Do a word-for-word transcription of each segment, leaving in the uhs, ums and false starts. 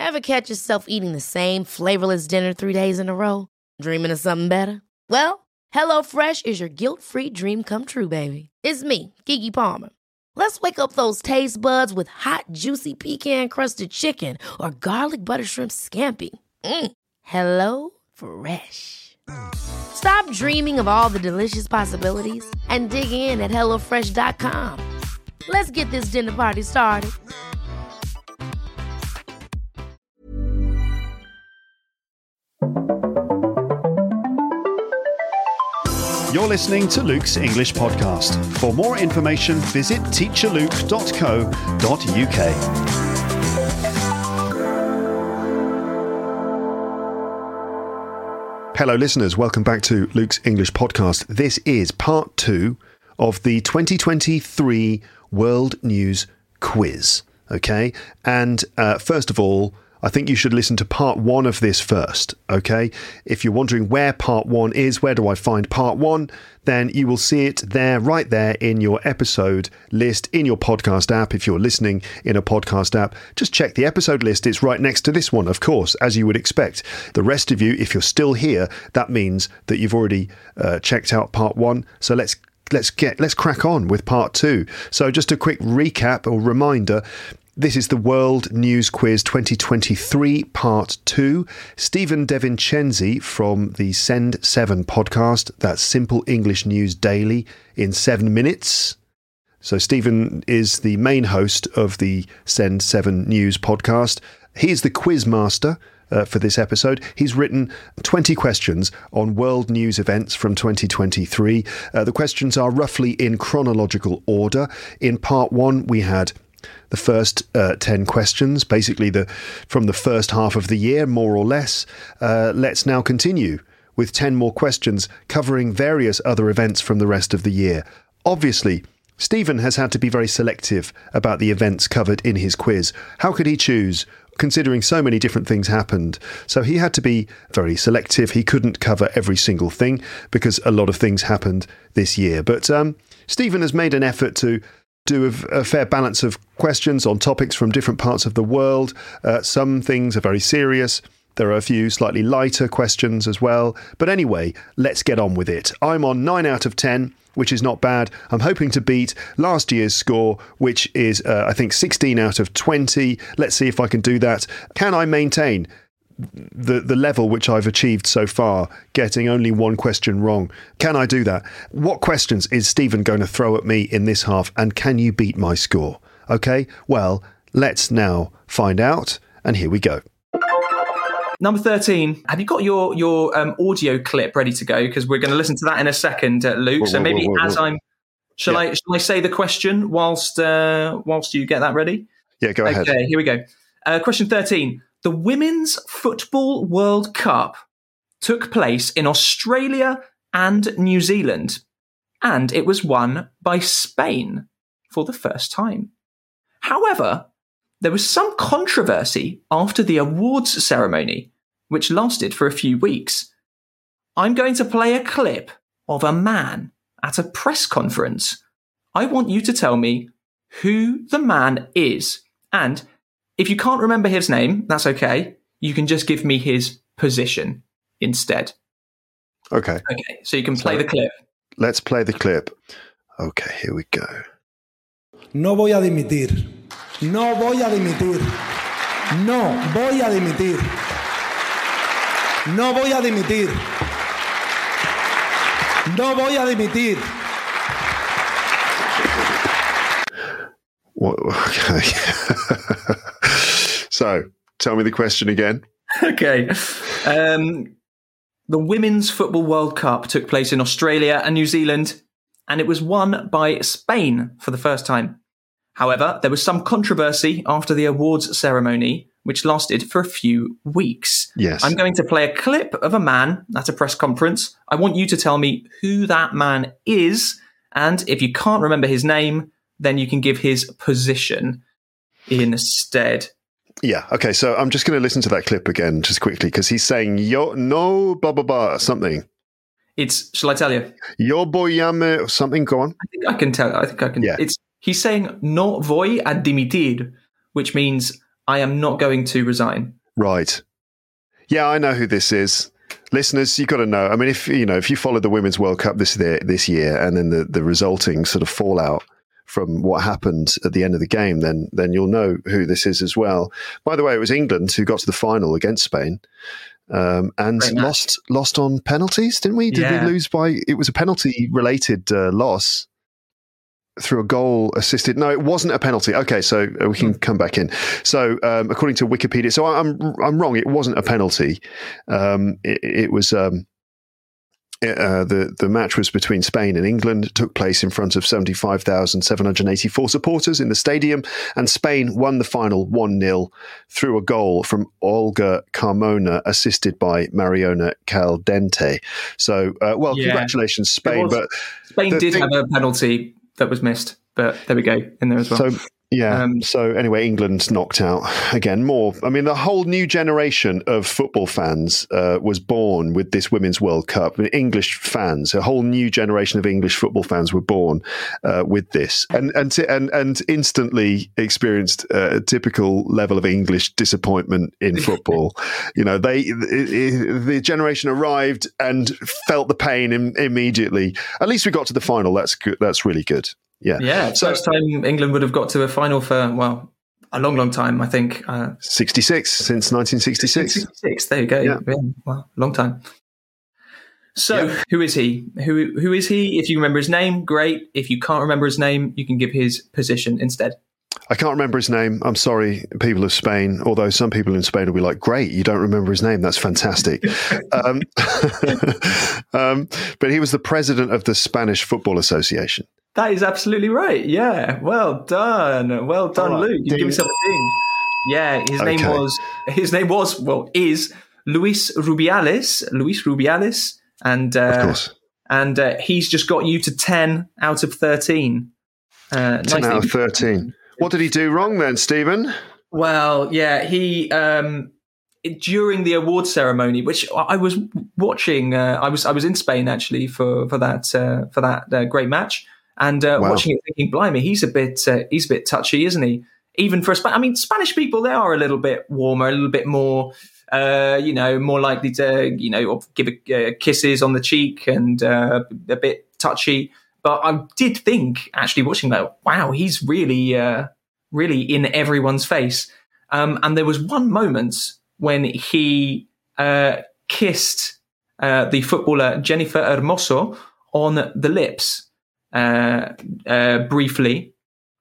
Ever catch yourself eating the same flavorless dinner three days in a row? Dreaming of something better? Well, HelloFresh is your guilt-free dream come true, baby. It's me, Keke Palmer. Let's wake up those taste buds with hot, juicy pecan-crusted chicken or garlic butter shrimp scampi. Mm. Hello Fresh. Stop dreaming of all the delicious possibilities and dig in at hello fresh dot com. Let's get this dinner party started. You're listening to Luke's English Podcast. For more information, visit teacher luke dot co dot uk. Hello, listeners. Welcome back to Luke's English Podcast. This is part two of the twenty twenty-three World News Quiz. Okay? And uh, first of all, I think you should listen to part one of this first, okay? If you're wondering where part one is, where do I find part one, then you will see it there, right there in your episode list, in your podcast app. If you're listening in a podcast app, just check the episode list. It's right next to this one, of course, as you would expect. The rest of you, if you're still here, that means that you've already uh, checked out part one. So let's let's get let's crack on with part two. So just a quick recap or reminder. This is the World News Quiz twenty twenty-three, Part two. Stephen DeVincenzi from the Send seven podcast, that's Simple English News Daily in seven minutes. So Stephen is the main host of the Send seven News podcast. He's the quiz master uh, for this episode. He's written twenty questions on world news events from twenty twenty-three. Uh, the questions are roughly in chronological order. In Part one, we had the first uh, ten questions, basically the from the first half of the year, more or less. Uh, let's now continue with ten more questions covering various other events from the rest of the year. Obviously, Stephen has had to be very selective about the events covered in his quiz. How could he choose, considering so many different things happened? So he had to be very selective. He couldn't cover every single thing because a lot of things happened this year. But um, Stephen has made an effort to do a, a fair balance of questions on topics from different parts of the world. Uh, some things are very serious. There are a few slightly lighter questions as well. But anyway, let's get on with it. I'm on nine out of ten, which is not bad. I'm hoping to beat last year's score, which is, uh, I think, sixteen out of twenty. Let's see if I can do that. Can I maintain the the level which I've achieved so far, getting only one question wrong? Can I do that? What questions is Stephen going to throw at me in this half, and can you beat my score? Okay, well, let's now find out, and here we go. Number thirteen, have you got your your um, audio clip ready to go? Because we're going to listen to that in a second, uh, Luke. Whoa, so whoa, maybe whoa, whoa, as whoa. I'm, shall Yeah. I shall I say the question whilst uh, whilst you get that ready? Yeah, go ahead. Okay, here we go. Uh, question thirteen. The Women's Football World Cup took place in Australia and New Zealand, and it was won by Spain for the first time. However, there was some controversy after the awards ceremony, which lasted for a few weeks. I'm going to play a clip of a man at a press conference. I want you to tell me who the man is, and if you can't remember his name, that's okay. You can just give me his position instead. Okay. Okay, so you can play So- the clip. Let's play the clip. Okay, here we go. No voy a dimitir. No voy a dimitir. No voy a dimitir. No voy a dimitir. No voy a dimitir. What, okay. So, tell me the question again. Okay. Um, the Women's Football World Cup took place in Australia and New Zealand, and it was won by Spain for the first time. However, there was some controversy after the awards ceremony, which lasted for a few weeks. Yes. I'm going to play a clip of a man at a press conference. I want you to tell me who that man is, and if you can't remember his name, then you can give his position instead. Yeah, okay, so I'm just going to listen to that clip again just quickly because he's saying, yo, no, blah, blah, blah, something. It's, shall I tell you? Yo boyame or something, go on. I think I can tell. I think I can. Yeah. It's He's saying no voy a dimitir, which means I am not going to resign. Right. Yeah, I know who this is. Listeners, you've got to know. I mean, if you know, if you follow the Women's World Cup this this year, and then the, the resulting sort of fallout from what happened at the end of the game, then then you'll know who this is as well. By the way, it was England who got to the final against Spain, um, and lost lost on penalties, didn't we? Did yeah. we lose by? It was a penalty related uh, loss. Through a goal assisted. No, it wasn't a penalty. Okay, so we can come back in. So, um, according to Wikipedia, so I'm I'm wrong. It wasn't a penalty. Um, it, it was um, it, uh, the the match was between Spain and England. It took place in front of seventy-five thousand seven hundred eighty-four supporters in the stadium, and Spain won the final one nil through a goal from Olga Carmona, assisted by Mariona Caldente. So, uh, well, yeah. congratulations, Spain. But Spain did thing- have a penalty that was missed, but there we go, in there as well. So, yeah. Um, so anyway, England's knocked out again. More, I mean, the whole new generation of football fans uh, was born with this Women's World Cup. I mean, English fans, a whole new generation of English football fans were born uh, with this, and and t- and and instantly experienced uh, a typical level of English disappointment in football. You know, they it, it, the generation arrived and felt the pain im- immediately. At least we got to the final. That's good. That's really good. Yeah, yeah. So, first time England would have got to a final for, well, a long, long time, I think. Uh, sixty-six, since nineteen sixty-six. sixty-six, there you go. Yeah. Yeah, well, long time. So, yeah. who is he? Who Who is he? If you remember his name, great. If you can't remember his name, you can give his position instead. I can't remember his name. I'm sorry, people of Spain, although some people in Spain will be like, great, you don't remember his name. That's fantastic. um, um, but he was the president of the Spanish Football Association. That is absolutely right. Yeah. Well done. Well done, right. Luke. You give yourself a ding. Yeah. His okay. name was, his name was, well, is Luis Rubiales. Luis Rubiales. And, uh, of course. And uh, he's just got you to ten out of thirteen. Uh, ten nice out of thirteen. What did he do wrong then, Stephen? Well, yeah, he, um, during the award ceremony, which I was watching, uh, I was, I was in Spain actually for, for that, uh, for that uh, great match. And uh, wow. watching it, thinking, "Blimey, he's a bit, uh, he's a bit touchy, isn't he?" Even for a Sp- I mean, Spanish people, they are a little bit warmer, a little bit more, uh, you know, more likely to, you know, give a, uh, kisses on the cheek and uh, a bit touchy. But I did think, actually, watching that, wow, he's really, uh, really in everyone's face. Um, and there was one moment when he uh, kissed uh, the footballer Jennifer Hermoso on the lips. Uh, uh, briefly,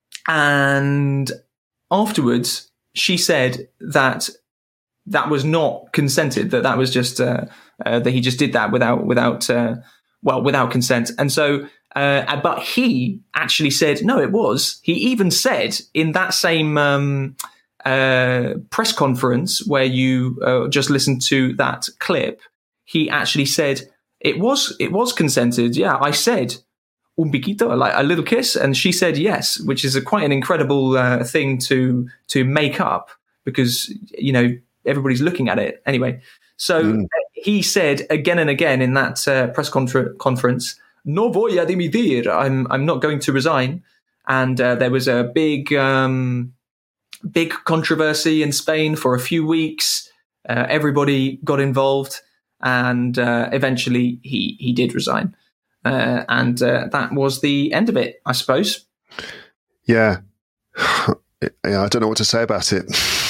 and afterwards she said that that was not consented, that that was just uh, uh, that he just did that without without uh, well without consent. And so, uh, but he actually said no, it was. He even said in that same um, uh, press conference where you uh, just listened to that clip, he actually said it was it was consented. Yeah, I said. Un piquito, like a little kiss, and she said yes, which is a quite an incredible uh, thing to to make up because you know everybody's looking at it anyway. So mm. he said again and again in that uh, press confer- conference, "No voy a dimitir." I'm I'm not going to resign. And uh, there was a big um, big controversy in Spain for a few weeks. Uh, everybody got involved, and uh, eventually he he did resign. Uh, and uh, that was the end of it, I suppose. Yeah. yeah, I don't know what to say about it.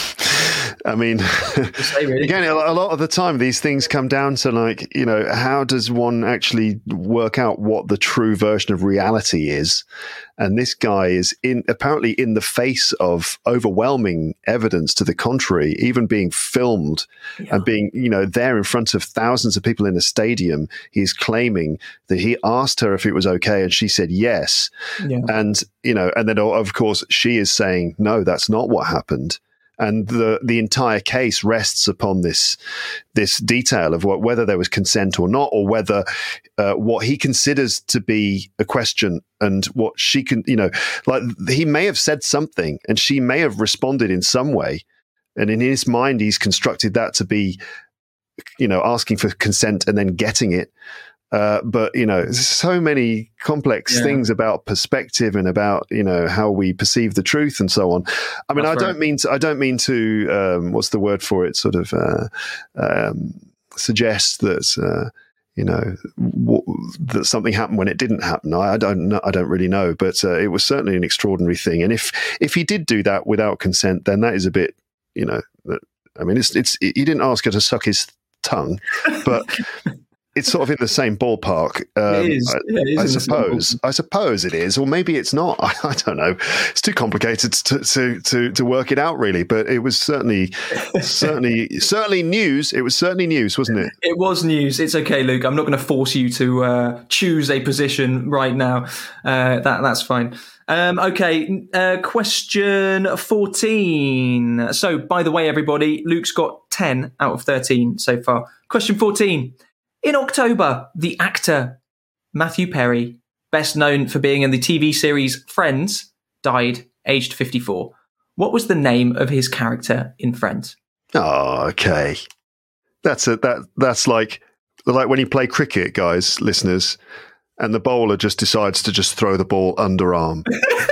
I mean, say, really. Again, a lot of the time, these things come down to like, you know, how does one actually work out what the true version of reality is? And this guy is in apparently in the face of overwhelming evidence to the contrary, even being filmed yeah. and being, you know, there in front of thousands of people in a stadium. He's claiming that he asked her if it was okay, and she said yes. Yeah. And, you know, and then, of course, she is saying, no, that's not what happened. And the the entire case rests upon this this detail of what, whether there was consent or not, or whether uh, what he considers to be a question and what she can, you know, like he may have said something and she may have responded in some way, and in his mind he's constructed that to be, you know, asking for consent and then getting it. Uh, but, you know, so many complex Yeah. things about perspective and about, you know, how we perceive the truth and so on. I mean, That's I right. don't mean to, I don't mean to, um, what's the word for it? Sort of, uh, um, suggest that, uh, you know, w- that something happened when it didn't happen. I, I don't know. I don't really know, but uh, it was certainly an extraordinary thing. And if, if he did do that without consent, then that is a bit, you know, that, I mean, it's, it's, he didn't ask her to suck his tongue, but it's sort of in the same ballpark. Um, It is. I, Yeah, it is I in the same suppose. I suppose it is, or maybe it's not. I, I don't know. It's too complicated to, to to to work it out, really. But it was certainly, certainly, certainly news. It was certainly news, wasn't it? It was news. It's okay, Luke. I'm not going to force you to uh, choose a position right now. Uh, that that's fine. Um, okay, uh, question fourteen. So, by the way, everybody, Luke's got ten out of thirteen so far. Question fourteen. In October, the actor Matthew Perry, best known for being in the T V series Friends, died aged fifty-four. What was the name of his character in Friends? Oh, okay. That's a that that's like like when you play cricket, guys, listeners, and the bowler just decides to just throw the ball underarm.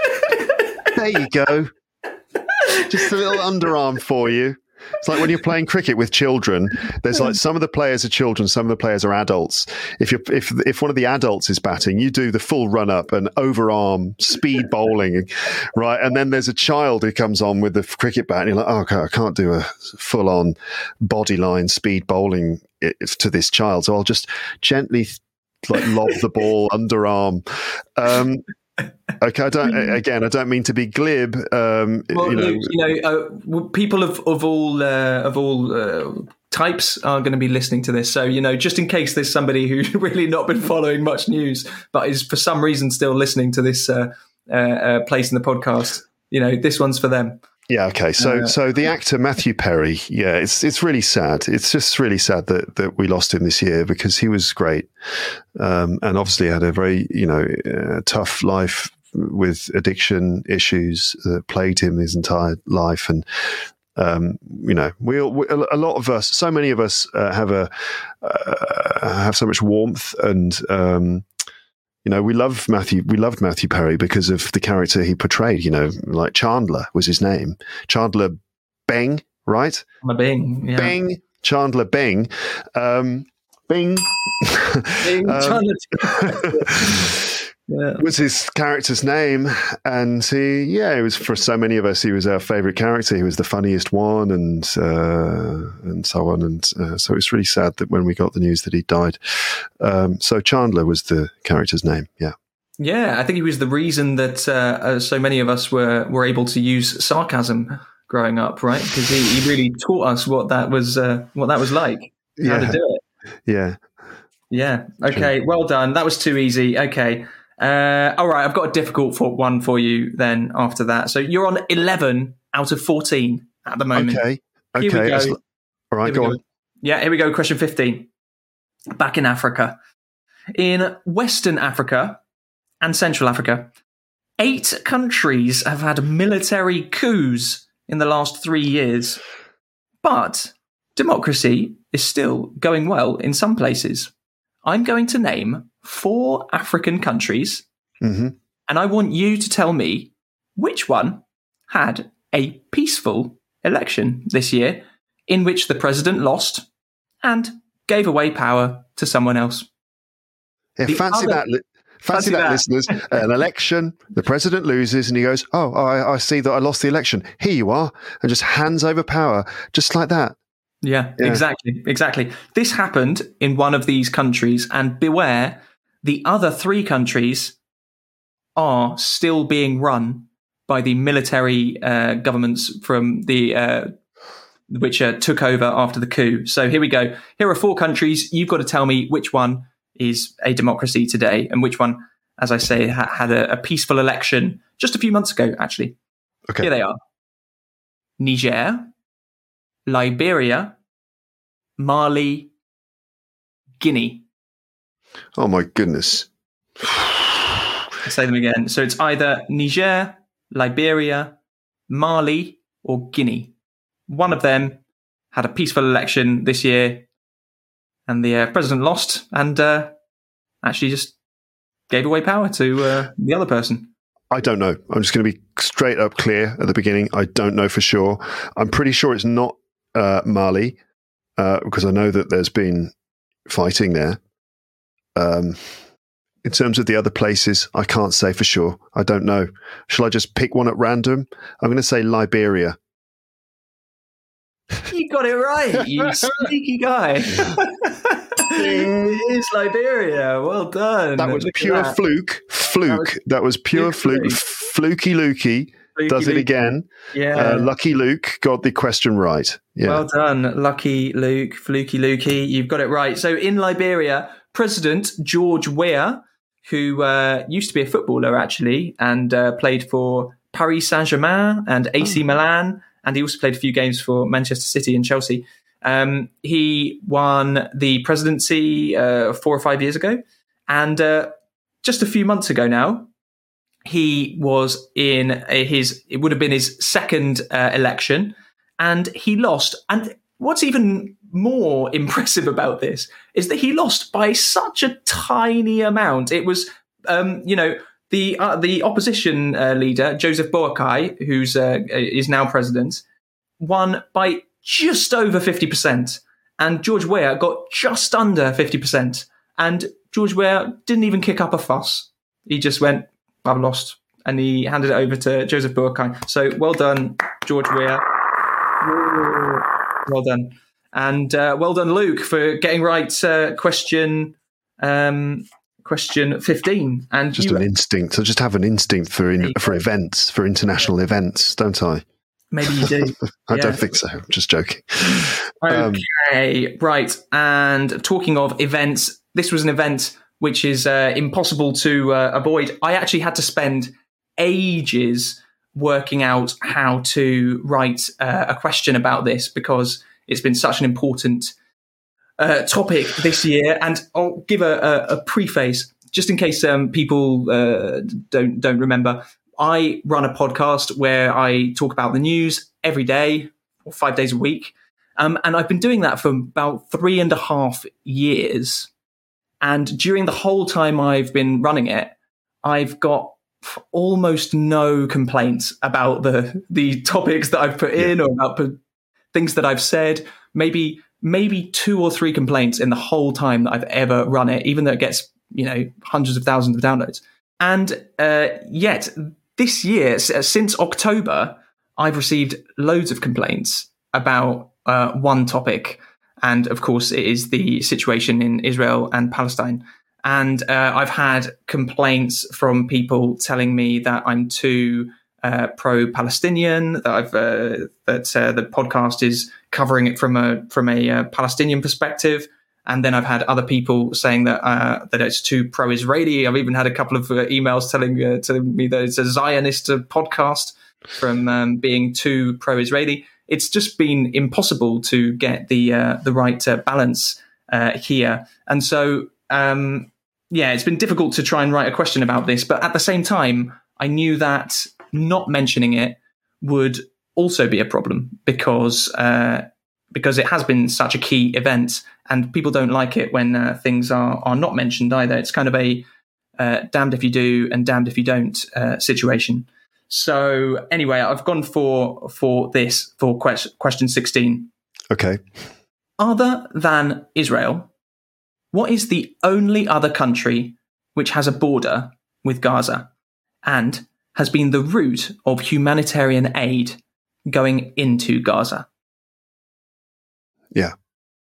There you go. Just a little underarm for you. It's like when you're playing cricket with children. There's like some of the players are children, some of the players are adults. If you're if if one of the adults is batting, you do the full run up and overarm speed bowling, right? And then there's a child who comes on with the cricket bat, and you're like, oh, okay, I can't do a full on body line speed bowling to this child, so I'll just gently like lob the ball underarm. Um, Okay, I don't. Again, I don't mean to be glib. Um, Well, you know, Luke, you know, uh, people of of all uh, of all uh, types are going to be listening to this. So, you know, just in case there's somebody who's really not been following much news, but is for some reason still listening to this uh, uh, uh, place in the podcast, you know, this one's for them. Yeah. Okay. So, Uh, so the actor Matthew Perry. Yeah, it's it's really sad. It's just really sad that that we lost him this year because he was great, um, and obviously had a very you know uh, tough life with addiction issues that plagued him his entire life, and um, you know we, all, we a lot of us, so many of us uh, have a uh, have so much warmth and. Um, You know, we love Matthew. We loved Matthew Perry because of the character he portrayed. You know, like Chandler was his name, Chandler Bing, right? My Bing, yeah. Bing, Chandler Bing, um, Bing. Bing, um, Chandler. Yeah. was his character's name, and he, yeah, it was for so many of us. He was our favorite character. He was the funniest one, and uh, and so on. And uh, so it's really sad that when we got the news that he died. Um, so Chandler was the character's name. Yeah, Yeah, I think he was the reason that uh, uh, so many of us were were able to use sarcasm growing up, right? Because he, he really taught us what that was uh, what that was like, how Yeah. to do it. yeah. Yeah. Okay. Well done. That was too easy. Okay. Uh, all right. I've got a difficult for one for you then after that. So you're on eleven out of fourteen at the moment. Okay, Here we okay. go. As- all right, Here we go go. on. Yeah. Here we go. Question fifteen. Back in Africa. In Western Africa and Central Africa, eight countries have had military coups in the last three years. But democracy is still going well in some places. I'm going to name four African countries, hmm and I want you to tell me which one had a peaceful election this year in which the president lost and gave away power to someone else. Yeah, The fancy other- that. Li- fancy, Fancy that, that. listeners. An election, the president loses, and he goes, "Oh, I, I see that I lost the election. Here you are," and just hands over power, just like that. Yeah, Yeah. exactly, exactly. This happened in one of these countries, and beware, the other three countries are still being run by the military uh, governments from the uh, which uh, took over after the coup. So here we go. Here are four countries. You've got to tell me which one is a democracy today, and which one, as I say, ha- had a, a peaceful election just a few months ago. Actually, Okay. here they are: Niger, Liberia, Mali, Guinea. Oh my goodness. I'll say them again. So it's either Niger, Liberia, Mali, or Guinea. One of them had a peaceful election this year, and the uh, president lost and uh, actually just gave away power to uh, the other person. I don't know. I'm just going to be straight up clear at the beginning. I don't know for sure. I'm pretty sure it's not uh, Mali uh, because I know that there's been fighting there. Um, in terms of the other places, I can't say for sure. I don't know. Shall I just pick one at random? I'm going to say Liberia. You got it right, you sneaky guy. It is Liberia. Well done. That was Look pure that. fluke. Fluke. That was, that was pure fluke. fluke. Fluky Lukey Fluky does it Lukey. again. Yeah. Uh, Lucky Luke got the question right. Yeah. Well done, Lucky Luke, Fluky Lukey. You've got it right. So in Liberia, President George Weah, who uh, used to be a footballer actually, and uh, played for Paris Saint-Germain and A C oh. Milan, and he also played a few games for Manchester City and Chelsea. Um, he won the presidency uh, four or five years ago. And uh, just a few months ago now, he was in a, his, it would have been his second uh, election, and he lost. And what's even more impressive about this is that he lost by such a tiny amount. It was, um, you know, the uh, the opposition uh, leader, Joseph Boakai, who's uh, is now president, won by just over fifty percent. And George Weah got just under fifty percent. And George Weah didn't even kick up a fuss. He just went, I've lost. And he handed it over to Joseph Boakai. So well done, George Weah. Well done. And uh, well done, Luke, for getting right uh, question um, question fifteen. And just you, an instinct. I just have an instinct for in, for events, for international events, don't I? Maybe you do. I yeah. don't think so. I'm just joking. Okay, um, right. And talking of events, this was an event which is uh, impossible to uh, avoid. I actually had to spend ages working out how to write uh, a question about this because it's been such an important uh, topic this year. And I'll give a, a, a preface just in case um, people uh, don't don't remember. I run a podcast where I talk about the news every day or five days a week. Um, and I've been doing that for about three and a half years. And during the whole time I've been running it, I've got almost no complaints about the the topics that I've put in or about p- things that I've said. Maybe maybe two or three complaints in the whole time that I've ever run it, even though it gets, you know, hundreds of thousands of downloads. And uh, yet this year, since October, I've received loads of complaints about uh, one topic. And of course, it is the situation in Israel and Palestine. And uh, I've had complaints from people telling me that I'm too uh, pro-Palestinian, that I've uh, that uh, the podcast is covering it from a from a uh, Palestinian perspective. And then I've had other people saying that uh, that it's too pro-Israeli. I've even had a couple of uh, emails telling uh, telling me that it's a Zionist uh, podcast from um, being too pro-Israeli. It's just been impossible to get the uh, the right uh, balance uh, here. And so, um, yeah, it's been difficult to try and write a question about this. But at the same time, I knew that not mentioning it would also be a problem because uh, because it has been such a key event. And people don't like it when uh, things are, are not mentioned either. It's kind of a uh, damned if you do and damned if you don't uh, situation. So anyway, I've gone for for this, for quest- question sixteen. Okay. Other than Israel, what is the only other country which has a border with Gaza and has been the route of humanitarian aid going into Gaza? Yeah.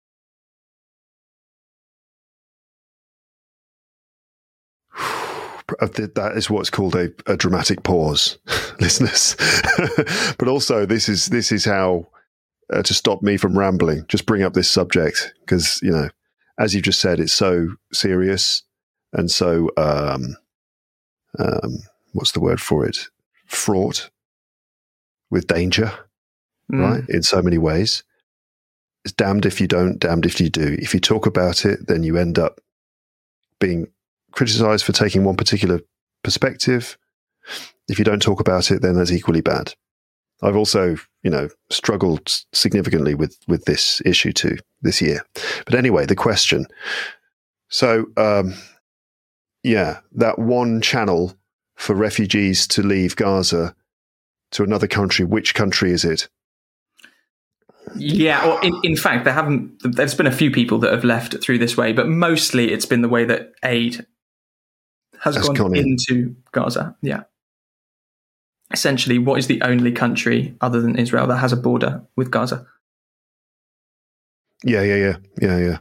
That is what's called a, a dramatic pause, listeners. But also, this is this is how uh, to stop me from rambling. Just bring up this subject because, you know, as you've just said, it's so serious and so um, um, what's the word for it? Fraught with danger, mm. right? In so many ways. It's damned if you don't, damned if you do. If you talk about it, then you end up being criticized for taking one particular perspective. If you don't talk about it, then that's equally bad. I've also, you know, struggled significantly with, with this issue too this year. But anyway, the question. So, um, yeah, that one channel for refugees to leave Gaza to another country. Which country is it? Yeah, or in, in fact, there haven't. There's been a few people that have left through this way, but mostly it's been the way that aid has Has gone, gone in. into Gaza. Yeah. Essentially, what is the only country other than Israel that has a border with Gaza? Yeah, yeah, yeah, yeah, yeah.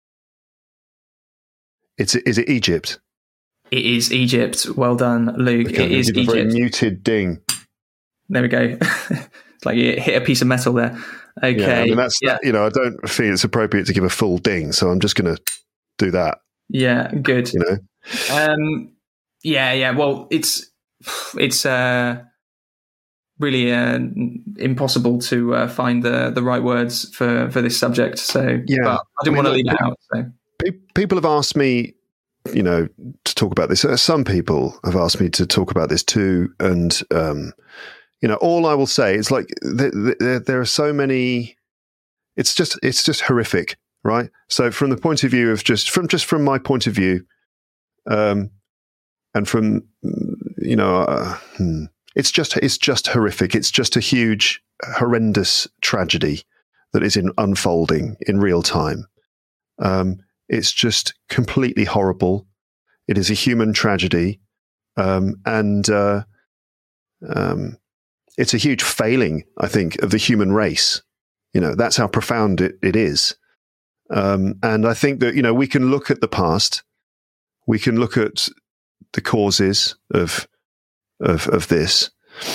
It's is it Egypt? It is Egypt. Well done, Luke. Okay, it is give a very Egypt. muted ding. There we go. It's like you hit a piece of metal there. Okay. Yeah, I mean that's yeah. you know I don't feel it's appropriate to give a full ding, so I'm just going to do that. Yeah, good. You know. Um, yeah, yeah. Well, it's it's uh, really uh, impossible to uh, find the the right words for, for this subject. So, Yeah. but I didn't I mean, want to leave look, it out. So, Pe- People have asked me, you know, to talk about this. Uh, Some people have asked me to talk about this too, and um, you know, all I will say is like th- th- there are so many. It's just it's just horrific, right? So from the point of view of just from just from my point of view, um, and from you know, uh, hmm, it's just it's just horrific. It's just a huge, horrendous tragedy that is in unfolding in real time. Um, it's just completely horrible. It is a human tragedy, um, and uh, um, it's a huge failing, I think, of the human race. You know, that's how profound it, it is. Um, and I think that, you know, we can look at the past, we can look at the causes of of, of this.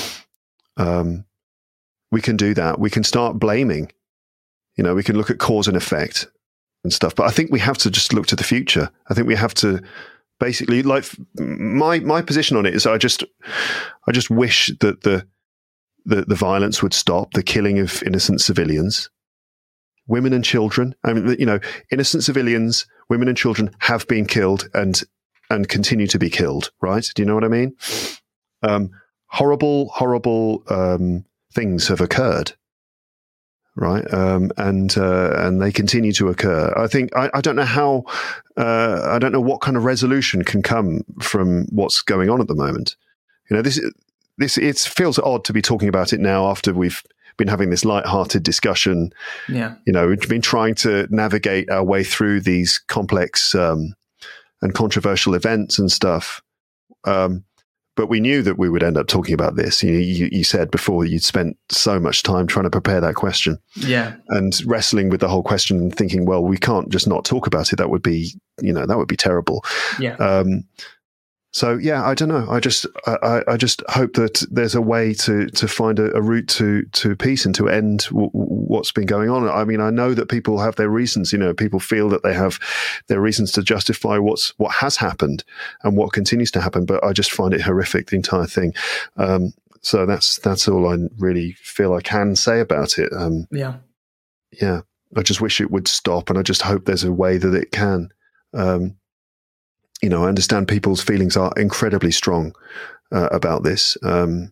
Um, we can do that. We can start blaming. You know, we can look at cause and effect and stuff. But I think we have to just look to the future. I think we have to basically, like, my my position on it is, I just I just wish that the the, the violence would stop, the killing of innocent civilians, women and children. I mean, you know, innocent civilians, women and children have been killed and and continue to be killed. Right? Do you know what I mean? Um, horrible, horrible um, things have occurred. Right, um, and uh, and they continue to occur. I think I, I don't know how, uh, I don't know what kind of resolution can come from what's going on at the moment. You know, this this it feels odd to be talking about it now after we've been having this light-hearted discussion. yeah, You know, we've been trying to navigate our way through these complex um, and controversial events and stuff. Um, But we knew that we would end up talking about this. You, you, you said before you'd spent so much time trying to prepare that question, yeah, and wrestling with the whole question and thinking, well, we can't just not talk about it. That would be, you know, that would be terrible. yeah. Um, so yeah, I don't know. I just, I, I just hope that there's a way to to find a, a route to to peace and to end w- what's been going on. I mean, I know that people have their reasons. You know, people feel that they have their reasons to justify what's what has happened and what continues to happen. But I just find it horrific, the entire thing. Um, so that's that's all I really feel I can say about it. Um, Yeah. yeah, I just wish it would stop, and I just hope there's a way that it can. Um, you know, I understand people's feelings are incredibly strong uh, about this. Um,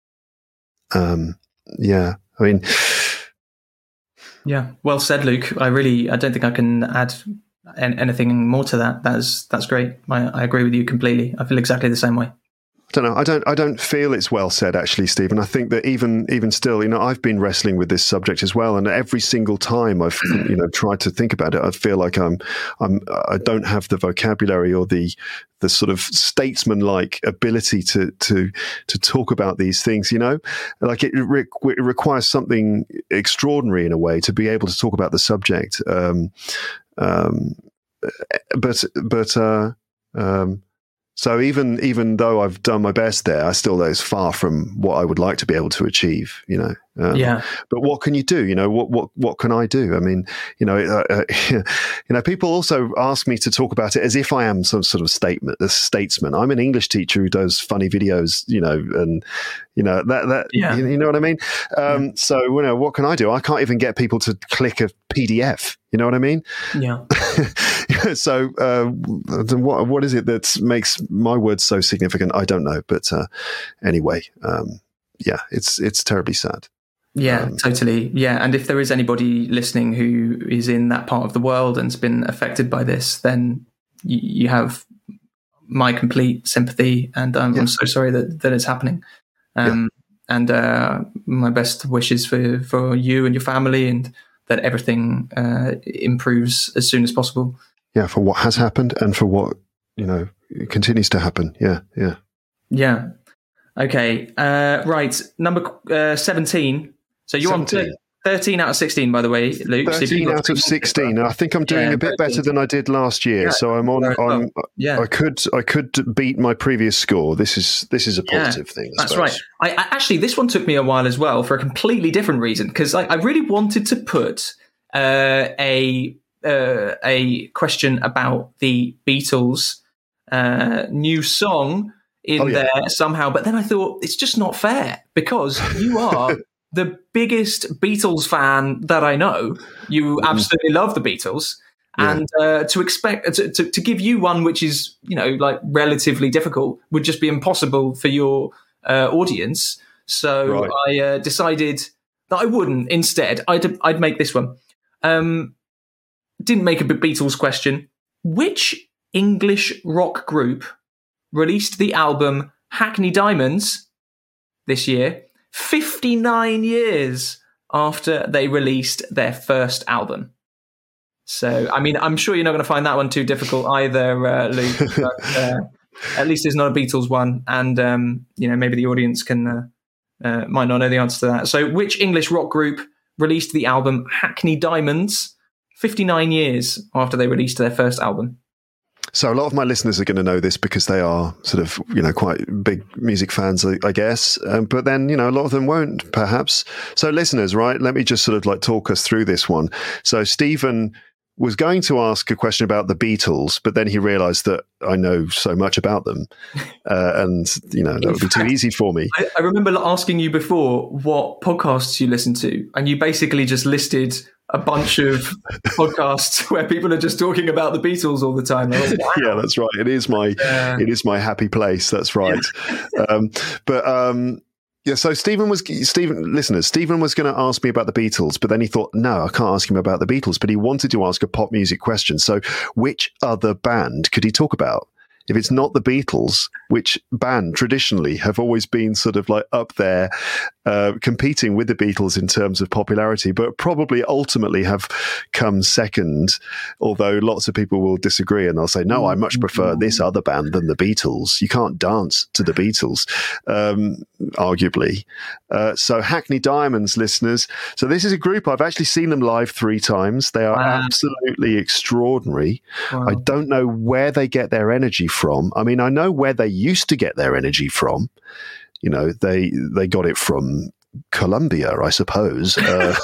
um, yeah, I mean, Yeah. Well said, Luke. I really, I don't think I can add an- anything more to that. That's that's great. I, I agree with you completely. I feel exactly the same way. I don't know. I don't. I don't feel it's well said, actually, Stephen. I think that even even still, you know, I've been wrestling with this subject as well, and every single time I've you know tried to think about it, I feel like I'm I'm I don't have the vocabulary or the the sort of statesman-like ability to to to talk about these things. You know, like it, re- it requires something extraordinary in a way to be able to talk about the subject. Um, um, but but. Uh, um, So even even though I've done my best there, I still know it's far from what I would like to be able to achieve. You know, um, Yeah. But what can you do? You know, what what what can I do? I mean, you know, uh, uh, you know, people also ask me to talk about it as if I am some sort of statement, a statesman. I'm an English teacher who does funny videos, you know, and you know that that Yeah. you, you know what I mean. Um, yeah. So you know, what can I do? I can't even get people to click a P D F. You know what I mean? Yeah. So uh, what what is it that makes my words so significant? I don't know, but uh, anyway, um, yeah, it's it's terribly sad. Yeah, Um, totally. Yeah, and if there is anybody listening who is in that part of the world and's been affected by this, then you, you have my complete sympathy, and um, Yeah. I'm so sorry that, that it's happening. Um, yeah. And uh, my best wishes for, for you and your family, and that everything uh, improves as soon as possible. Yeah, for what has happened and for what, you know, continues to happen. Yeah, yeah. Yeah. Okay. Uh, right. Number uh, seventeen. So you're seventeen. on thirteen out of sixteen, by the way, Luke. So thirteen got out of sixteen. I think I'm doing Yeah, a bit thirteen. better than I did last year. Yeah, so I'm on. very well. I'm, Yeah. I could. I could beat my previous score. This is. This is a positive Yeah, thing. I That's suppose. right. I, I actually, this one took me a while as well for a completely different reason, because I, I really wanted to put uh, a uh, a question about the Beatles' uh, new song in Oh, yeah. there somehow, but then I thought it's just not fair, because you are the biggest Beatles fan that I know. You absolutely love the Beatles. Yeah. And uh, to expect to, to, to give you one which is, you know, like relatively difficult would just be impossible for your uh, audience. So Right. I uh, decided that I wouldn't. Instead, I'd I'd make this one. Um, didn't make a Beatles question. Which English rock group released the album Hackney Diamonds this year, fifty-nine years after they released their first album? So, I mean, I'm sure you're not going to find that one too difficult either, uh, Luke. But, uh, at least it's not a Beatles one, and um, you know, maybe the audience can uh, uh, might not know the answer to that. So, which English rock group released the album Hackney Diamonds fifty-nine years after they released their first album? So a lot of my listeners are going to know this because they are sort of, you know, quite big music fans, I, I guess. Um, but then, you know, a lot of them won't, perhaps. So listeners, right, let me just sort of like talk us through this one. So Stephen was going to ask a question about the Beatles, but then he realized that I know so much about them. Uh, and, you know, that would be too easy for me. I, I remember asking you before what podcasts you listen to, and you basically just listed a bunch of podcasts where people are just talking about the Beatles all the time. Like, wow. Yeah, that's right. It is my Yeah. it is my happy place. That's right. Yeah. um, but um, yeah, so Stephen was Stephen listeners. Stephen was going to ask me about the Beatles, but then he thought, no, I can't ask him about the Beatles. But he wanted to ask a pop music question. So, which other band could he talk about? If it's not the Beatles, which band traditionally have always been sort of like up there, uh, competing with the Beatles in terms of popularity, but probably ultimately have come second, although lots of people will disagree and they'll say, no, I much prefer this other band than the Beatles. You can't dance to the Beatles, um, arguably. Uh, so Hackney Diamonds, listeners. So this is a group, I've actually seen them live three times. They are Wow. absolutely extraordinary. Wow. I don't know where they get their energy from. I mean, I know where they used to get their energy from. You know, they they got it from Colombia, I suppose, uh,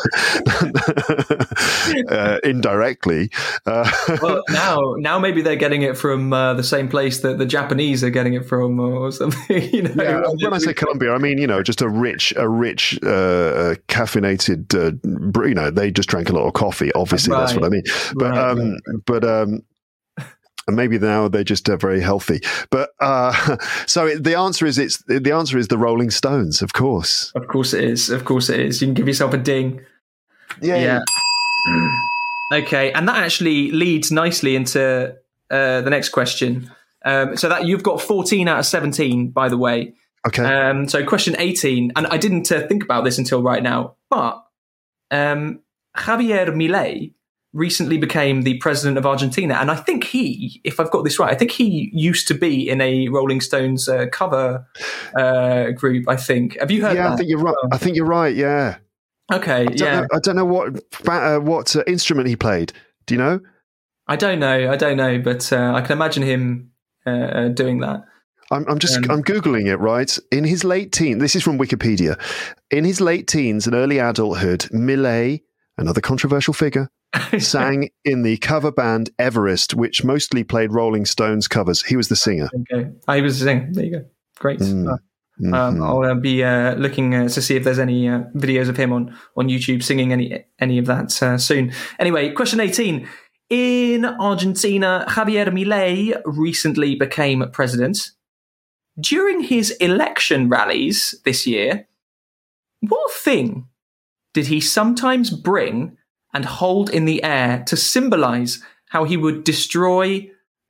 uh, indirectly. Uh, Well, now, now maybe they're getting it from uh, the same place that the Japanese are getting it from, or something. You know, yeah, when I say Colombia, I mean, you know, just a rich, a rich, uh, caffeinated, uh, br- you know, they just drank a lot of coffee. Obviously, that's Right. what I mean. But, Right, um, right, but, um, and maybe now they're just uh, very healthy. But uh, so it, the answer is it's the answer is the Rolling Stones, of course. Of course it is. Of course it is. You can give yourself a ding. Yeah. Okay, and that actually leads nicely into uh, the next question. Um, so that you've got fourteen out of seventeen, by the way. Okay. Um, so question eighteen, and I didn't uh, think about this until right now, but um, Javier Milei recently became the president of Argentina, and I think he, if I've got this right, I think he used to be in a Rolling Stones uh, cover uh, group. I think. Have you heard? yeah, that? I think you're right. I think you're right. Yeah. Okay. I don't Yeah. know, I don't know what uh, what uh, instrument he played. Do you know? I don't know. I don't know, but uh, I can imagine him uh, doing that. I'm, I'm just Um, I'm googling it. Right, in his late teens. This is from Wikipedia. In his late teens and early adulthood, Millet, another controversial figure, sang in the cover band Everest, which mostly played Rolling Stones covers. He was the singer. Okay. Oh, he was a singer. There you go. Great. Mm. Uh, Um, Mhm. I'll uh, be uh, looking uh, to see if there's any uh, videos of him on, on YouTube singing any any of that uh, soon. Anyway, question eighteen. In Argentina, Javier Milei recently became president. During his election rallies this year, what thing did he sometimes bring and hold in the air to symbolize how he would destroy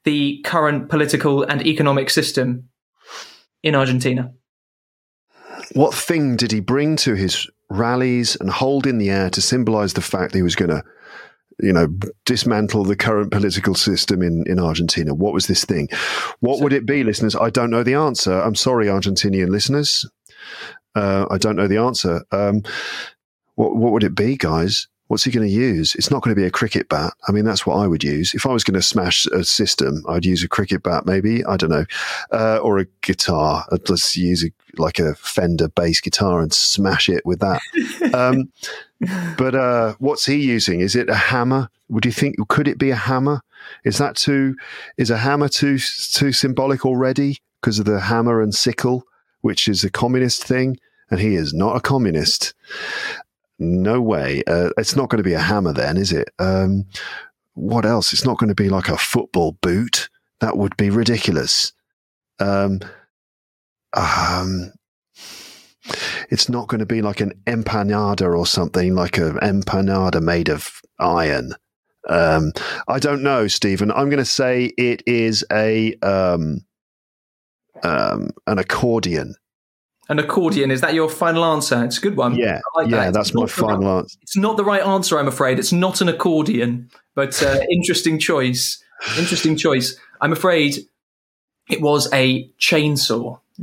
the current political and economic system in Argentina? What thing did he bring to his rallies and hold in the air to symbolise the fact that he was going to, you know, dismantle the current political system in, in Argentina? What was this thing? What so, would it be, listeners? I don't know the answer. I'm sorry, Argentinian listeners. Uh, I don't know the answer. Um, what, what would it be, guys? What's he going to use? It's not going to be a cricket bat. I mean, that's what I would use. If I was going to smash a system, I'd use a cricket bat, maybe. I don't know. Uh, or a guitar. I'd just use a, like a Fender bass guitar and smash it with that. um, but uh, what's he using? Is it a hammer? Would you think, could it be a hammer? Is that too, is a hammer too, too symbolic already because of the hammer and sickle, which is a communist thing? And he is not a communist. No way. Uh, it's not going to be a hammer then, is it? Um, what else? It's not going to be like a football boot. That would be ridiculous. Um, um, it's not going to be like an empanada or something, like an empanada made of iron. Um, I don't know, Stephen. I'm going to say it is a um, um, an accordion. An accordion, is that your final answer? It's a good one. Yeah, I like yeah, that. that's my final right, answer. It's not the right answer, I'm afraid. It's not an accordion, but uh, interesting choice. Interesting choice. I'm afraid it was a chainsaw. A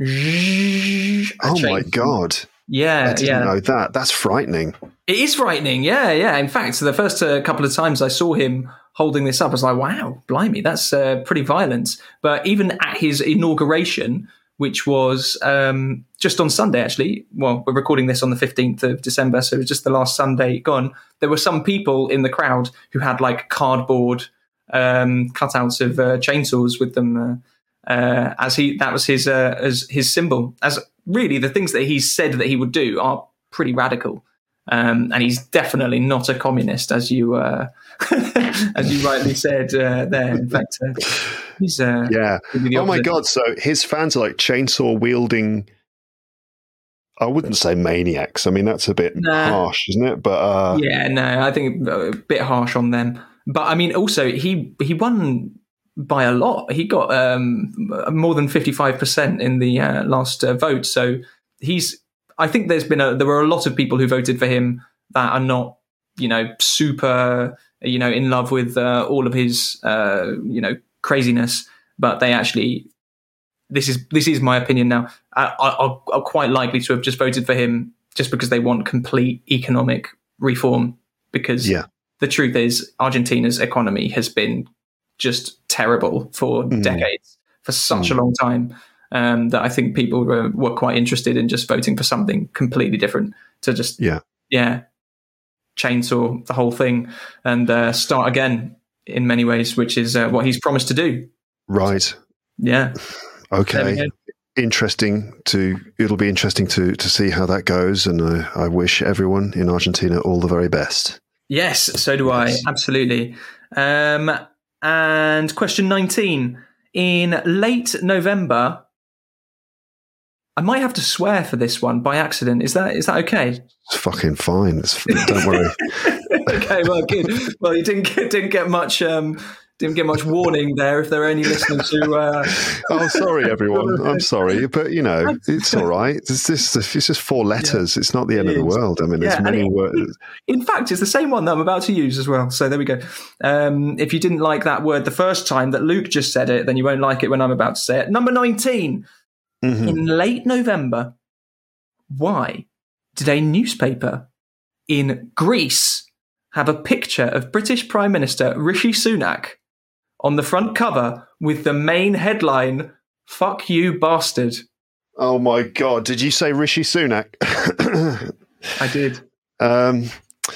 oh chainsaw. My God. Yeah, I didn't yeah. know that. That's frightening. It is frightening, yeah, yeah. In fact, the first uh, couple of times I saw him holding this up, I was like, wow, blimey, that's uh, pretty violent. But even at his inauguration, which was um, just on Sunday, actually. Well, we're recording this on the fifteenth of December, so it was just the last Sunday gone. There were some people in the crowd who had like cardboard um, cutouts of uh, chainsaws with them, uh, uh, as he that was his uh, as his symbol. As really, the things that he said that he would do are pretty radical, um, and he's definitely not a communist, as you uh, as you rightly said uh, there. In fact. Uh, He's, uh, yeah. Oh my God. So his fans are like chainsaw wielding. I wouldn't say maniacs. I mean, that's a bit nah. harsh, isn't it? But uh, yeah, no, I think a bit harsh on them. But I mean, also he he won by a lot. He got um, more than fifty-five percent in the uh, last uh, vote. So he's. I think there's been a there were a lot of people who voted for him that are not, you know, super, you know, in love with uh, all of his, uh, you know. craziness, but they actually this is this is my opinion now I, I, are quite likely to have just voted for him just because they want complete economic reform, because yeah. the truth is Argentina's economy has been just terrible for mm. decades, for such mm. a long time, um, that I think people were, were quite interested in just voting for something completely different to just yeah yeah chainsaw the whole thing and uh, start again in many ways, which is uh, what he's promised to do. Right. Yeah. Okay. Interesting to, it'll be interesting to, to see how that goes. And I, I wish everyone in Argentina all the very best. Yes, so do I. Absolutely. Um, and question nineteen. In late November, I might have to swear for this one by accident. Is that is that okay? It's fucking fine. It's, don't worry. Okay, well, good. Well, you didn't get, didn't get much um, didn't get much warning there. If they're only listening to, uh... oh, sorry, everyone. I'm sorry, but you know, it's all right. It's just it's just four letters. Yeah, it's not the end of the world. I mean, there's yeah, many it, words. In fact, it's the same one that I'm about to use as well. So there we go. Um, if you didn't like that word the first time that Luke just said it, then you won't like it when I'm about to say it. Number nineteen. Mm-hmm. In late November, why did a newspaper in Greece have a picture of British Prime Minister Rishi Sunak on the front cover with the main headline, "Fuck you, bastard"? Oh my God. Did you say Rishi Sunak? I did. Um,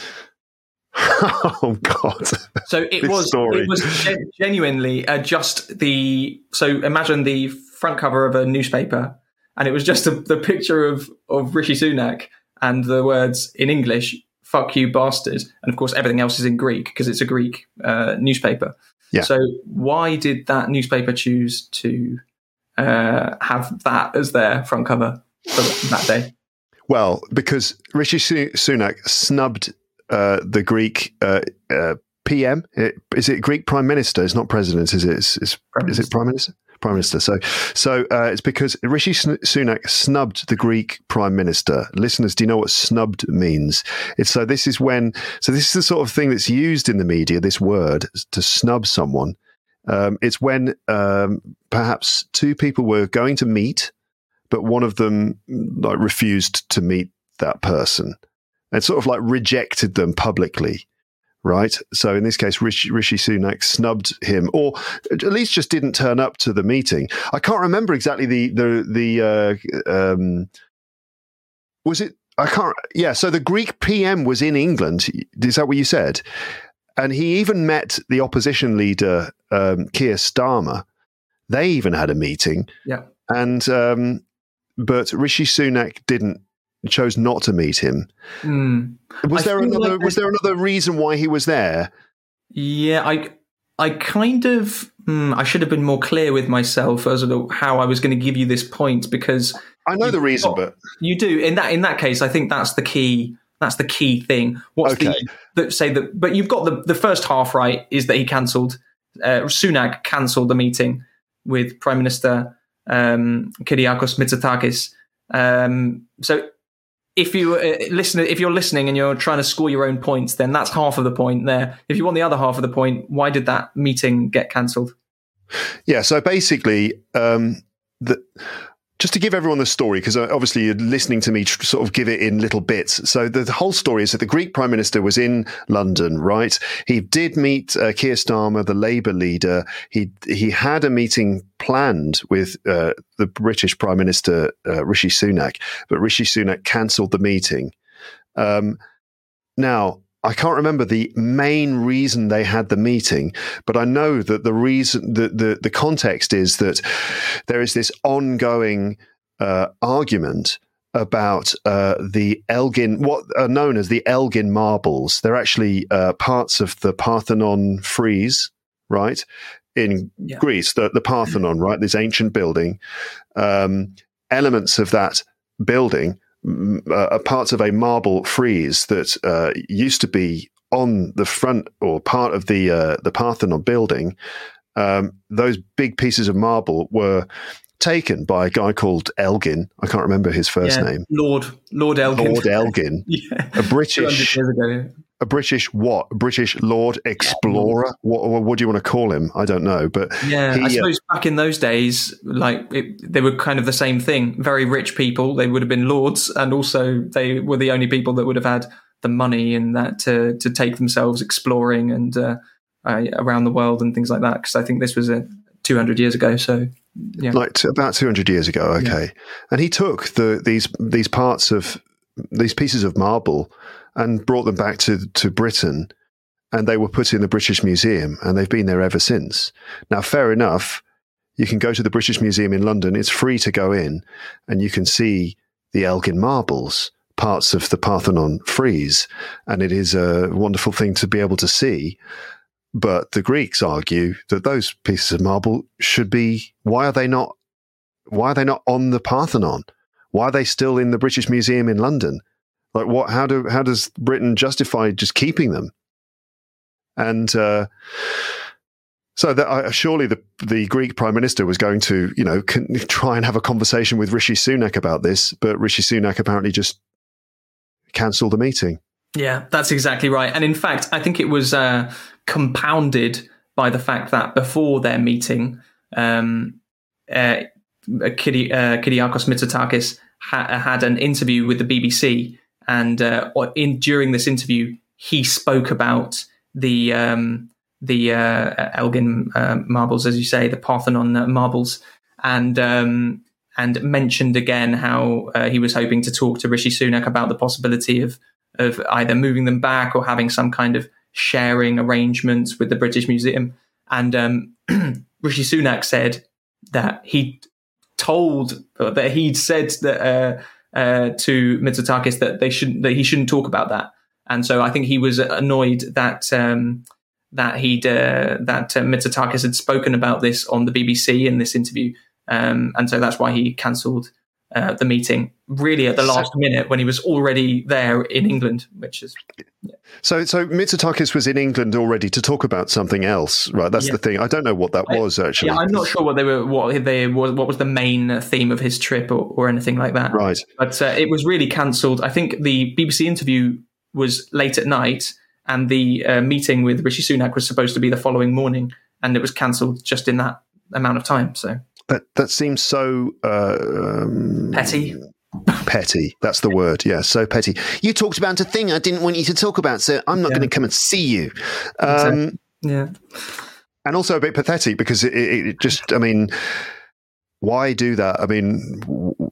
oh God. So it was, story. it was gen- genuinely uh, just the, so imagine the front cover of a newspaper and it was just a, the picture of, of Rishi Sunak and the words in English, "Fuck you, bastard." And of course, everything else is in Greek because it's a Greek uh, newspaper. Yeah. So why did that newspaper choose to uh, have that as their front cover for that day? Well, because Rishi Sunak snubbed uh, the Greek uh, uh, P M. It, is it Greek Prime Minister? It's not President, is it? It's, it's, is it Prime Minister? Prime Minister. So, so uh, it's because Rishi Sunak snubbed the Greek Prime Minister. Listeners, do you know what snubbed means? It's so this is when so this is the sort of thing that's used in the media. This word to snub someone. Um, it's when um, perhaps two people were going to meet, but one of them like refused to meet that person and sort of like rejected them publicly. Right. So in this case, Rishi, Rishi Sunak snubbed him, or at least just didn't turn up to the meeting. I can't remember exactly the the the. Uh, um, was it? I can't. Yeah. So the Greek P M was in England. Is that what you said? And he even met the opposition leader, um, Keir Starmer. They even had a meeting. Yeah. And um, but Rishi Sunak didn't. Chose not to meet him. Mm. Was I there another? Like was there another reason why he was there? Yeah, I, I kind of. Mm, I should have been more clear with myself as to how I was going to give you this point, because I know the reason, got, but you do. In that in that case, I think that's the key. That's the key thing. What's okay. the, the say that? But you've got the the first half right. Is that he cancelled? Uh, Sunak cancelled the meeting with Prime Minister um, Kyriakos Mitsotakis. Um, so. If you uh, listen, if you're listening and you're trying to score your own points, then that's half of the point there. If you want the other half of the point, why did that meeting get cancelled? Yeah, so basically, um, the, just to give everyone the story, because obviously you're listening to me tr- sort of give it in little bits. So the, the whole story is that the Greek Prime Minister was in London, right? He did meet uh, Keir Starmer, the Labour leader. He he had a meeting planned with uh, the British Prime Minister, uh, Rishi Sunak, but Rishi Sunak cancelled the meeting. Um, now, I can't remember the main reason they had the meeting, but I know that the reason, the the, the context is that there is this ongoing uh, argument about uh, the Elgin, what are known as the Elgin marbles. They're actually uh, parts of the Parthenon frieze, right, in yeah. Greece, the, the Parthenon, right, this ancient building. Um, elements of that building Uh, are parts of a marble frieze that uh, used to be on the front or part of the uh, the Parthenon building. Um, those big pieces of marble were taken by a guy called Elgin. I can't remember his first yeah, name. Lord Lord Elgin. Lord Elgin. yeah. A British. A British what? A British Lord Explorer? Yeah. What, what do you want to call him? I don't know. But yeah, he, I suppose uh, back in those days, like it, they were kind of the same thing. Very rich people, they would have been lords, and also they were the only people that would have had the money and that to to take themselves exploring and uh, uh, around the world and things like that. Because I think this was uh, two hundred years ago. So yeah, like t- about two hundred years ago. Okay, yeah. And he took the these these parts of these pieces of marble and brought them back to, to Britain, and they were put in the British Museum, and they've been there ever since. Now, fair enough, you can go to the British Museum in London, it's free to go in, and you can see the Elgin marbles, parts of the Parthenon frieze, and it is a wonderful thing to be able to see. But the Greeks argue that those pieces of marble should be, why are they not, why are they not on the Parthenon? Why are they still in the British Museum in London? Like what? How do? How does Britain justify just keeping them? And uh, so that uh, surely the the Greek Prime Minister was going to, you know, con- try and have a conversation with Rishi Sunak about this, but Rishi Sunak apparently just cancelled the meeting. Yeah, that's exactly right. And in fact, I think it was uh, compounded by the fact that before their meeting, um, uh, Kyri- uh, Kyriakos Mitsotakis ha- had an interview with the B B C. And uh, in during this interview, he spoke about the um, the uh, Elgin uh, marbles, as you say, the Parthenon uh, marbles, and um, and mentioned again how uh, he was hoping to talk to Rishi Sunak about the possibility of of either moving them back or having some kind of sharing arrangements with the British Museum. And um, Rishi Sunak said that he told that he'd said that. Uh, Uh, to Mitsotakis that they shouldn't, that he shouldn't talk about that, and so I think he was annoyed that um, that he'd uh, that uh, Mitsotakis had spoken about this on the B B C in this interview, um, and so that's why he cancelled uh, the meeting, really at the last minute when he was already there in England, which is... Yeah. So so Mitsotakis was in England already to talk about something else, right? That's yeah. the thing. I don't know what that was, actually. Yeah, I'm not sure what they were, what they was, what was the main theme of his trip or, or anything like that. Right. But uh, it was really cancelled. I think the B B C interview was late at night, and the uh, meeting with Rishi Sunak was supposed to be the following morning, and it was cancelled just in that amount of time. So that that seems so uh, um, petty. Petty, that's the word. Yeah, so petty. You talked about a thing I didn't want you to talk about, so I'm not yeah. going to come and see you. Um, yeah, and also a bit pathetic because it, it just, I mean, why do that? I mean,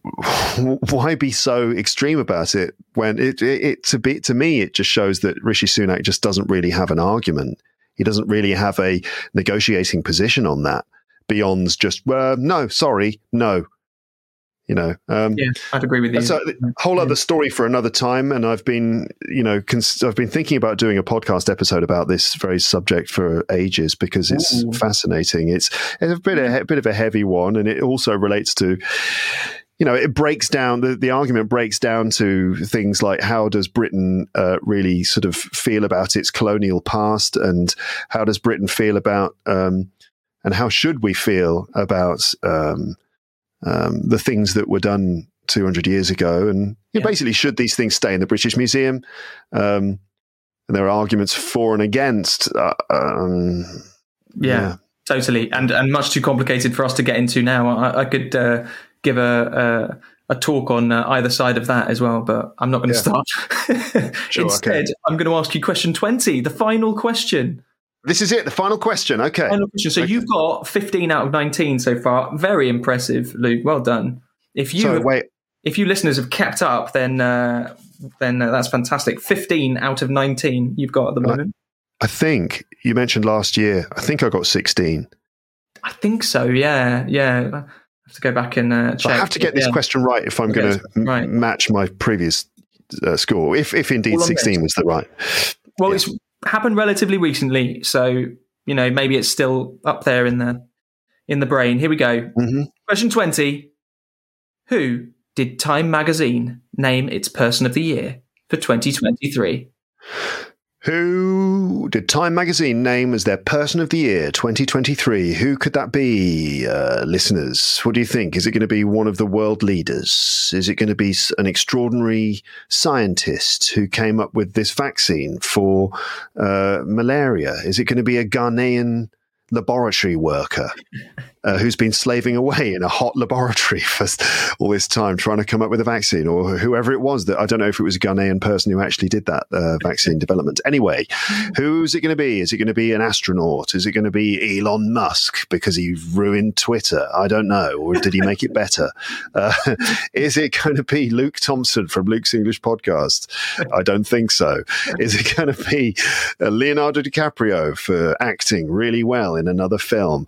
why be so extreme about it when it, it, it to be to me it just shows that Rishi Sunak just doesn't really have an argument. He doesn't really have a negotiating position on that beyond just uh, no, sorry, no. You know, um, yeah, I'd agree with you. That's a whole other story for another time. And I've been, you know, cons- I've been thinking about doing a podcast episode about this very subject for ages because it's Ooh. fascinating. It's, it's a bit of, a bit of a heavy one, and it also relates to, you know, it breaks down the the argument breaks down to things like how does Britain uh, really sort of feel about its colonial past, and how does Britain feel about, um, and how should we feel about. Um, Um, the things that were done two hundred years ago, and yeah. basically, should these things stay in the British Museum? Um, and there are arguments for and against. Uh, um, yeah, yeah, totally, and and much too complicated for us to get into now. I, I could uh, give a, a a talk on uh, either side of that as well, but I'm not going to yeah. start. Sure, Instead, okay. I'm going to ask you question twenty, the final question. This is it, the final question. Okay. Final question. So okay. you've got fifteen out of nineteen so far. Very impressive, Luke. Well done. If you so, wait. if you listeners have kept up, then uh, then uh, that's fantastic. fifteen out of nineteen you've got at the moment. I, I think you mentioned last year. I think I got sixteen. I think so. Yeah, yeah. I have to go back and uh, check. So I have to get this yeah. question right if I'm going to right. m- match my previous uh, score. If if indeed sixteen was the right. Well, yeah. it's happened relatively recently, so you know maybe it's still up there in the in the brain. Here we go. Mm-hmm. Question twenty: Who did Time Magazine name its Person of the Year for twenty twenty-three? Who did Time Magazine name as their Person of the Year twenty twenty-three? Who could that be, uh, listeners? What do you think? Is it going to be one of the world leaders? Is it going to be an extraordinary scientist who came up with this vaccine for uh, malaria? Is it going to be a Ghanaian laboratory worker uh, who's been slaving away in a hot laboratory for all this time trying to come up with a vaccine, or whoever it was that I don't know if it was a Ghanaian person who actually did that uh, vaccine development. Anyway, who's it going to be? Is it going to be an astronaut? Is it going to be Elon Musk because he ruined Twitter? I don't know. Or did he make it better? Uh, is it going to be Luke Thompson from Luke's English Podcast? I don't think so. Is it going to be uh, Leonardo DiCaprio for acting really well in another film?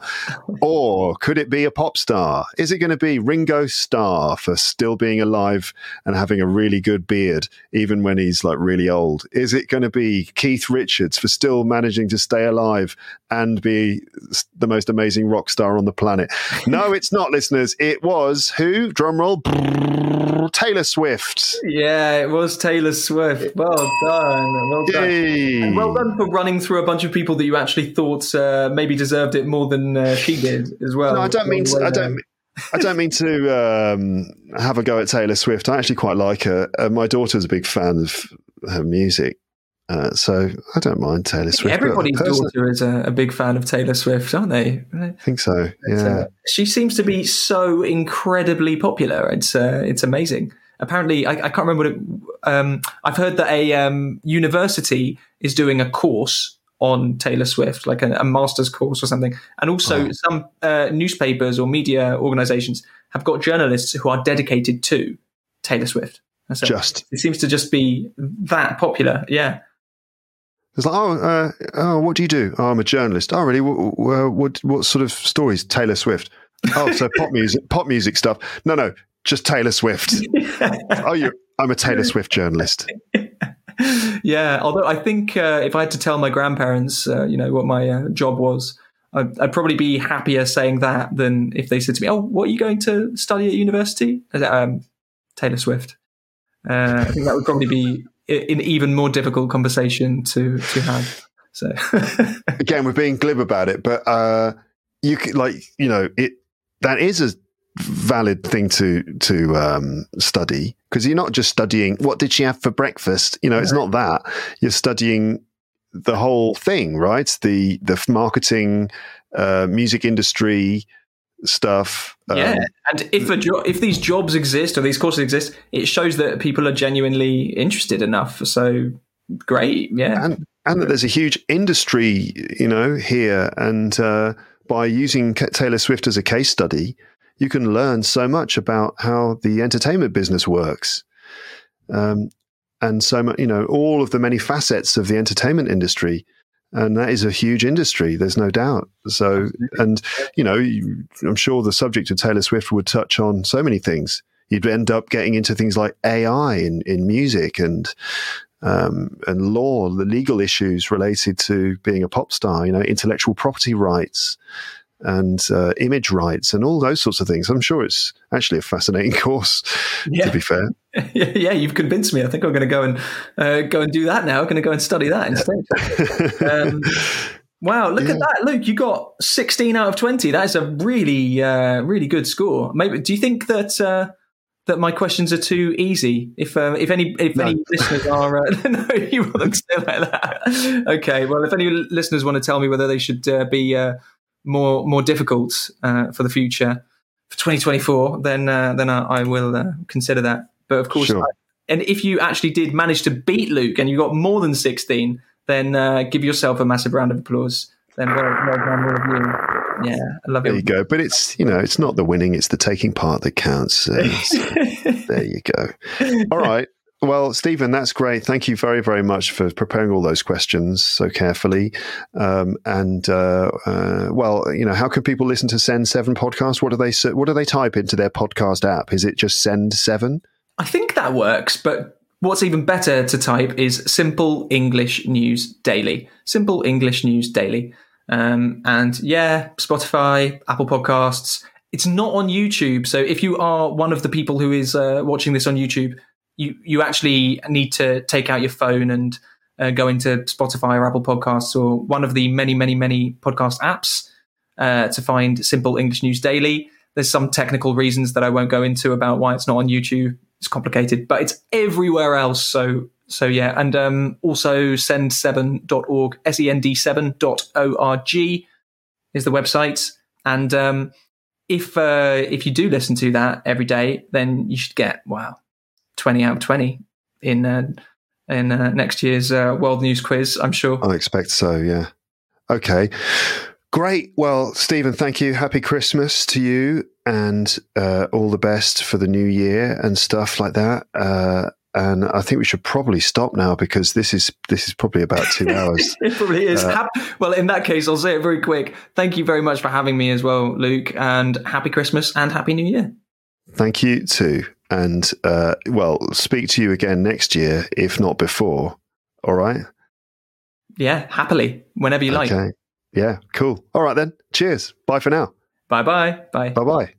Or could it be a pop star? Is it going to be Ringo Starr for still being alive and having a really good beard even when he's like really old? Is it going to be Keith Richards for still managing to stay alive and be the most amazing rock star on the planet? No, it's not, listeners. It was who? Drumroll. Taylor Swift. Yeah, it was Taylor Swift. Well done. Well done. Yay. And well done for running through a bunch of people that you actually thought uh, maybe deserved it more than uh, she did as well. No, I don't mean to, I don't I don't mean to um, have a go at Taylor Swift. I actually quite like her. Uh, my daughter's a big fan of her music. Uh, so I don't mind Taylor Swift. Everybody's daughter is a, a big fan of Taylor Swift, aren't they? I think so. Yeah. Uh, she seems to be so incredibly popular. It's uh, it's amazing. Apparently, I, I can't remember what it. Um, I've heard that a um, university is doing a course on Taylor Swift, like a, a master's course or something, and also oh. some uh, newspapers or media organizations have got journalists who are dedicated to Taylor Swift. So just it seems to just be that popular. Yeah. It's like, oh, uh, oh, what do you do? Oh, I'm a journalist. Oh, really? What, what, what sort of stories? Taylor Swift. Oh, so pop music, pop music stuff. No, no, just Taylor Swift. Oh, you? I'm a Taylor Swift journalist. Yeah, although I think uh, if I had to tell my grandparents, uh, you know, what my uh, job was, I'd, I'd probably be happier saying that than if they said to me, "Oh, what are you going to study at university?" Um, Taylor Swift. Uh, I think that would probably be an even more difficult conversation to to have. So again, we're being glib about it, but uh, you could, like, you know, it that is a valid thing to to um, study, because you're not just studying what did she have for breakfast. You know, it's not that. You're studying the whole thing, right? The the marketing, uh, music industry stuff. Yeah, um, and if a jo- if these jobs exist or these courses exist, it shows that people are genuinely interested enough. So great, yeah. And and that there's a huge industry, you know, here, and uh, by using Taylor Swift as a case study, you can learn so much about how the entertainment business works. Um, and so much, you know, all of the many facets of the entertainment industry. And that is a huge industry, there's no doubt. So, and, you know, you, I'm sure the subject of Taylor Swift would touch on so many things. You'd end up getting into things like A I in, in music and um, and law, the legal issues related to being a pop star, you know, intellectual property rights and uh, image rights and all those sorts of things. I'm sure it's actually a fascinating course, yeah. to be fair. Yeah, you've convinced me. I think I'm going to go and uh, go and do that now. I'm going to go and study that instead. um, wow, look yeah. at that, Luke! You got sixteen out of twenty. That is a really, uh, really good score. Maybe do you think that uh, that my questions are too easy? If uh, if any if no. any listeners are uh, no, you want them to say like that. Okay, well, if any listeners want to tell me whether they should uh, be uh, more more difficult uh, for the future for twenty twenty-four, then uh, then I, I will uh, consider that. But of course, sure. I, and if you actually did manage to beat Luke and you got more than sixteen, then uh, give yourself a massive round of applause. Then well, well done, all of you. Yeah, I love it. There you go. But it's, you know, it's not the winning; it's the taking part that counts. Uh, so there you go. All right. Well, Stephen, that's great. Thank you very, very much for preparing all those questions so carefully. Um, and uh, uh, well, you know, how can people listen to Send Seven podcast? What do they what do they type into their podcast app? Is it just Send Seven? I think that works, but what's even better to type is Simple English News Daily. Simple English News Daily. Um, and yeah, Spotify, Apple Podcasts. It's not on YouTube. So if you are one of the people who is uh, watching this on YouTube, you, you actually need to take out your phone and uh, go into Spotify or Apple Podcasts or one of the many, many, many podcast apps uh, to find Simple English News Daily. There's some technical reasons that I won't go into about why it's not on YouTube. It's complicated, but it's everywhere else. So, so yeah. And um, also send seven dot org, S E N D seven dot org is the website. And um, if uh, if you do listen to that every day, then you should get, wow, twenty out of twenty in uh, in uh, next year's uh, World News Quiz, I'm sure. I expect so, yeah. Okay. Great. Well, Stephen, thank you. Happy Christmas to you, and uh, all the best for the new year and stuff like that. Uh, and I think we should probably stop now because this is this is probably about two hours. It probably is. Uh, well, in that case, I'll say it very quick. Thank you very much for having me as well, Luke, and happy Christmas and happy New Year. Thank you too. And uh, well, speak to you again next year, if not before. All right? Yeah, happily, whenever you like. Okay. Yeah, cool. All right then. Cheers. Bye for now. Bye-bye. Bye. Bye-bye.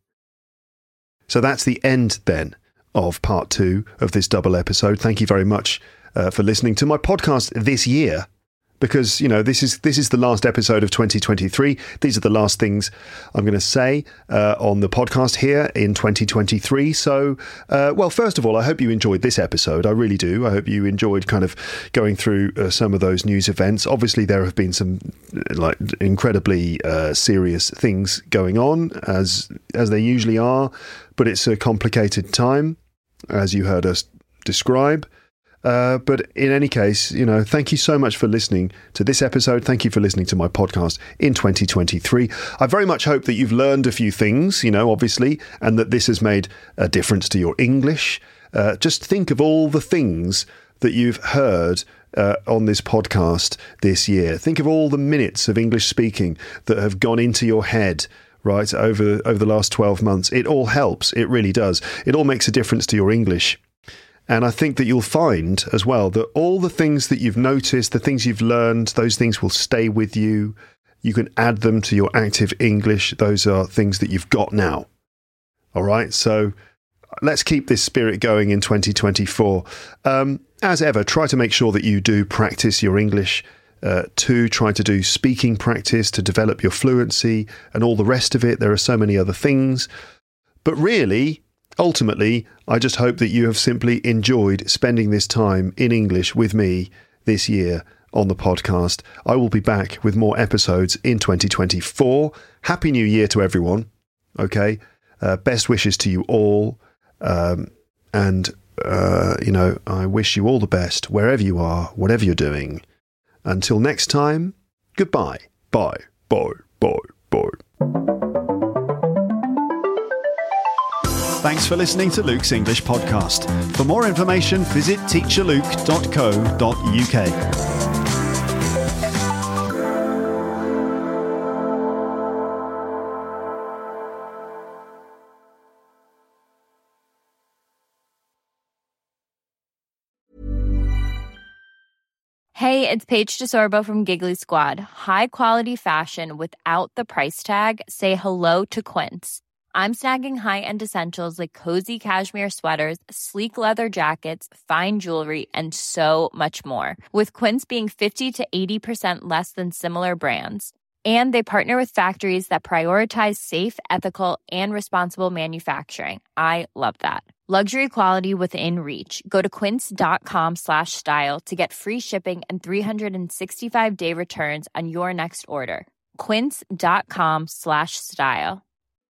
So that's the end then of part two of this double episode. Thank you very much uh, for listening to my podcast this year. Because, you know, this is this is the last episode of twenty twenty-three. These are the last things I'm going to say uh, on the podcast here in twenty twenty-three. So, uh, well, first of all, I hope you enjoyed this episode. I really do. I hope you enjoyed kind of going through uh, some of those news events. Obviously, there have been some like incredibly uh, serious things going on, as as they usually are. But it's a complicated time, as you heard us describe. Uh, but in any case, you know, thank you so much for listening to this episode. Thank you for listening to my podcast in twenty twenty-three. I very much hope that you've learned a few things, you know, obviously, and that this has made a difference to your English. Uh, just think of all the things that you've heard uh, on this podcast this year. Think of all the minutes of English speaking that have gone into your head, right, over, over the last twelve months. It all helps. It really does. It all makes a difference to your English. And I think that you'll find as well that all the things that you've noticed, the things you've learned, those things will stay with you You can add them to your active English. Those are things that you've got now. All right, so let's keep this spirit going in twenty twenty-four. Um, as ever, try to make sure that you do practice your English uh, too. Try to do speaking practice to develop your fluency and all the rest of it. There are so many other things. But really, ultimately, I just hope that you have simply enjoyed spending this time in English with me this year on the podcast. I will be back with more episodes in twenty twenty-four. Happy New Year to everyone. Okay. Uh, best wishes to you all. Um, and, uh, you know, I wish you all the best wherever you are, whatever you're doing. Until next time, goodbye. Bye. Bye. Bye. Bye. Thanks for listening to Luke's English Podcast. For more information, visit teacher luke dot co dot uk. Hey, it's Paige DeSorbo from Giggly Squad. High quality fashion without the price tag. Say hello to Quince. I'm snagging high-end essentials like cozy cashmere sweaters, sleek leather jackets, fine jewelry, and so much more. With Quince being fifty to eighty percent less than similar brands. And they partner with factories that prioritize safe, ethical, and responsible manufacturing. I love that. Luxury quality within reach. Go to quince.com slash style to get free shipping and three sixty-five day returns on your next order. Quince.com slash style.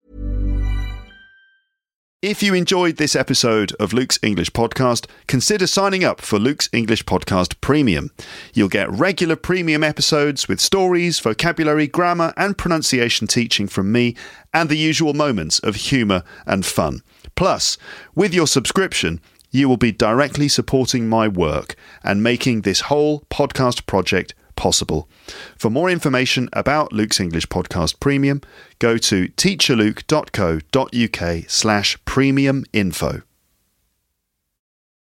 If you enjoyed this episode of Luke's English Podcast, consider signing up for Luke's English Podcast Premium. You'll get regular premium episodes with stories, vocabulary, grammar, and pronunciation teaching from me, and the usual moments of humour and fun. Plus, with your subscription, you will be directly supporting my work and making this whole podcast project possible. For more information about Luke's English Podcast Premium, go to teacher luke dot co dot uk slash premium info.